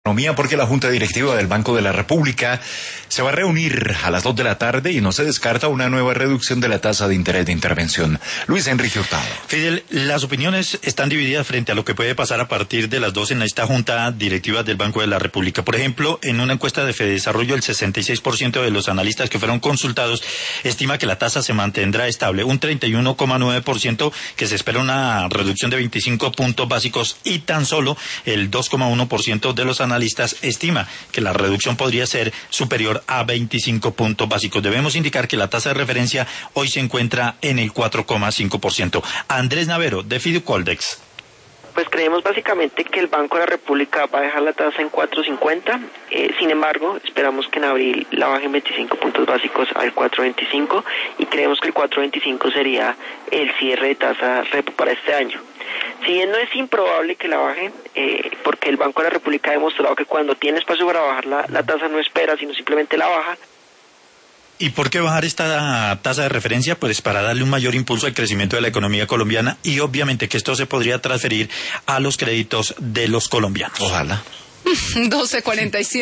Porque la Junta Directiva del Banco de la República se va a reunir a las 2 de la tarde y no se descarta una nueva reducción de la tasa de interés de intervención. Luis Enrique Hurtado. Fidel, las opiniones están divididas frente a lo que puede pasar a partir de las 2 en esta Junta Directiva del Banco de la República. Por ejemplo, en una encuesta de Fedesarrollo, el 66% de los analistas que fueron consultados estima que la tasa se mantendrá estable, un 31,9% que se espera una reducción de 25 puntos básicos y tan solo el 2,1% de los analistas estima que la reducción podría ser superior a 25 puntos básicos. Debemos indicar que la tasa de referencia hoy se encuentra en el 4,5%. Andrés Navero, de Fiducoldex. Pues creemos básicamente que el Banco de la República va a dejar la tasa en 4.50, sin embargo, esperamos que en abril la baje en 25 puntos básicos al 4.25 y creemos que el 4.25 sería el cierre de tasa repo para este año. Si bien no es improbable que la baje, porque el Banco de la República ha demostrado que cuando tiene espacio para bajar la tasa no espera, sino simplemente la baja. ¿Y por qué bajar esta tasa de referencia? Pues para darle un mayor impulso al crecimiento de la economía colombiana y obviamente que esto se podría transferir a los créditos de los colombianos. Ojalá. 12:47